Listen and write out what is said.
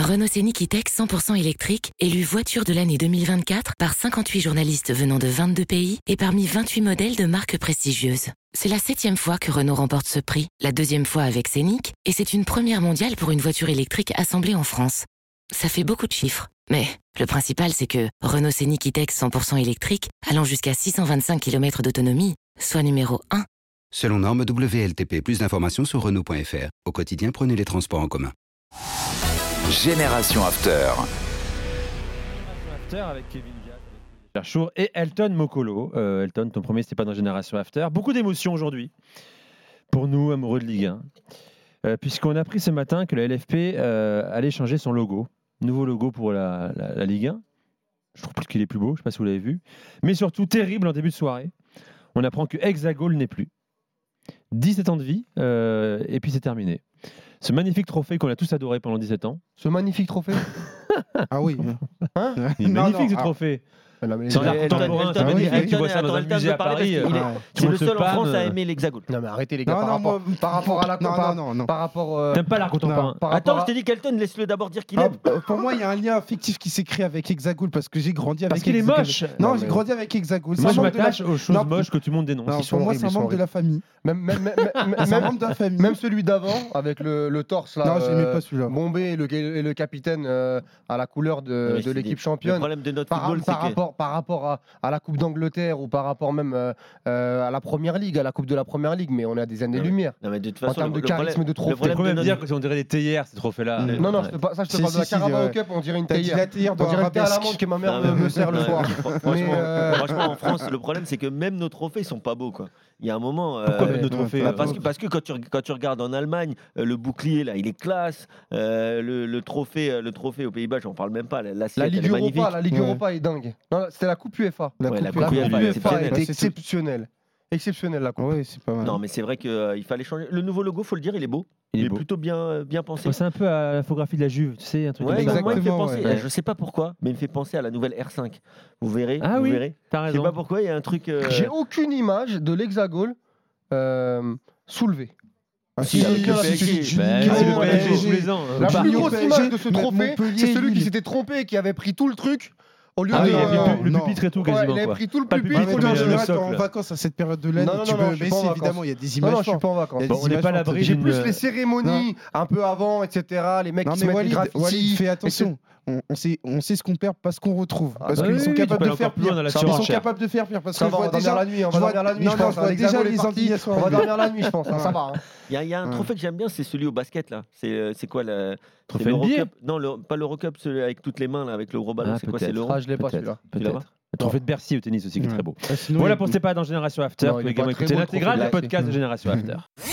Renault Scénic E-Tech 100% électrique, élu voiture de l'année 2024 par 58 journalistes venant de 22 pays et parmi 28 modèles de marques prestigieuses. C'est la 7e fois que Renault remporte ce prix, la 2e fois avec Scénic, et c'est une première mondiale pour une voiture électrique assemblée en France. Ça fait beaucoup de chiffres, mais le principal c'est que Renault Scénic E-Tech 100% électrique, allant jusqu'à 625 km d'autonomie, soit numéro 1. Selon norme WLTP, plus d'informations sur Renault.fr. Au quotidien, prenez les transports en commun. Génération After. Avec Kevin Cherchour et Elton Mokolo. Elton, ton premier, c'était pas dans Génération After. Beaucoup d'émotions aujourd'hui pour nous, amoureux de Ligue 1, puisqu'on a appris ce matin que la LFP allait changer son logo. Nouveau logo pour la Ligue 1. Je trouve qu'il est plus beau, je ne sais pas si vous l'avez vu. Mais surtout, terrible en début de soirée. On apprend que Hexagol n'est plus. 17 ans de vie, et puis c'est terminé. Ce magnifique trophée qu'on a tous adoré pendant 17 ans. Ce magnifique trophée. Ah oui. Hein Il est magnifique ce trophée. C'est l'art contemporain, c'est magnifique. Tu vois ça dans un musée à Paris. C'est le seul en France à aimer l'hexagone. Non mais arrêtez les gars, par rapport à la par rapport. T'aimes pas l'art contemporain. Attends, je t'ai dit qu'Elton, laisse-le d'abord dire qu'il aime. Pour moi, il y a un lien affectif qui s'est créé avec Hexagol parce que j'ai grandi avec. Parce qu'il est moche. Non, j'ai grandi avec Hexagol. Moi, je m'attache aux choses moches que tout le monde dénonce. Pour moi, c'est un membre de la famille. Même celui d'avant avec le torse là. Non, je n'aimais pas celui-là. Bombé et le capitaine à la couleur de l'équipe championne. Le problème de notre football, c'est que par rapport à la Coupe d'Angleterre ou par rapport même à la Première Ligue, à la Coupe de la Première Ligue, mais on est à des années-lumière. Non, mais de toute En façon, termes de charisme de trophée. Le problème de dire que on dirait des théières, ces trophées-là. Non, je te parle de la Carabao Cup, on dirait une théière. On dirait le thé à la menthe que ma mère me sert le soir. Franchement, en France, le problème, c'est que même nos trophées sont pas beaux, quoi. Il y a un moment. Pourquoi même nos trophées parce que quand tu regardes en Allemagne, le bouclier là, il est classe. Le trophée aux Pays-Bas, j'en parle même pas. La Ligue Europa est dingue. Non, c'était la Coupe UEFA. La Coupe UEFA est exceptionnelle. Exceptionnelle la coupe. Oui, c'est pas mal. Non, mais c'est vrai qu'il fallait changer. Le nouveau logo, faut le dire, il est beau. Il est plutôt bien pensé. C'est un peu à la photographie de la Juve, tu sais, un truc comme ça. exactement. Moi, il me fait penser, je sais pas pourquoi, mais il me fait penser à la nouvelle R5. Vous verrez. Ah oui, t'as raison. Je sais pas pourquoi, il y a un truc. J'ai aucune image de l'Hexagone soulevé. C'est le PSG tous les ans. La plus grosse image de ce trophée, c'est celui qui s'était trompé et qui avait pris tout le truc. Au lieu de le pupitre et tout quasiment. Il avait pris tout le Pas le pupitre. pupitre, En mais général, le t'es en socle. vacances à cette période de l'année. Non, Tu non, peux je suis pas en baisser, vacances. évidemment, il y a des images. Non, je suis pas en vacances. Il y a des On n'est images pas à fortes. l'abri J'ai d'une- plus les cérémonies un peu avant, etc. Les mecs Non, qui se mais mettent des Walid, graffitis. fais attention. On sait ce qu'on perd parce qu'on retrouve. Parce bah qu'ils oui, sont tu capables peux de aller faire encore plus loin pire. dans la Ils sont surenchère. capables de faire pire. Parce Ça que va, je on vois va dormir déjà. la nuit, on va dormir la nuit, je pense. Je vois déjà les On indignation. va dormir la nuit, je pense. Ça va. Il y a un trophée que j'aime bien, c'est celui au basket là. C'est quoi le Trophée l'Eurocup? NBA? Non, pas l'Eurocup, celui avec toutes les mains là, avec le gros ballon. Ah, C'est quoi? C'est peut-être. l'Euro. Ah, je l'ai pas celui-là. Tu l'as pas? Le trophée de Bercy au tennis aussi qui est très beau. Sinon, Voilà il- pour C'est pas dans Génération After. Non, Vous il pouvez est pas également très écouter beau, le l'intégrale trophée du de Bercy. podcast de Génération After.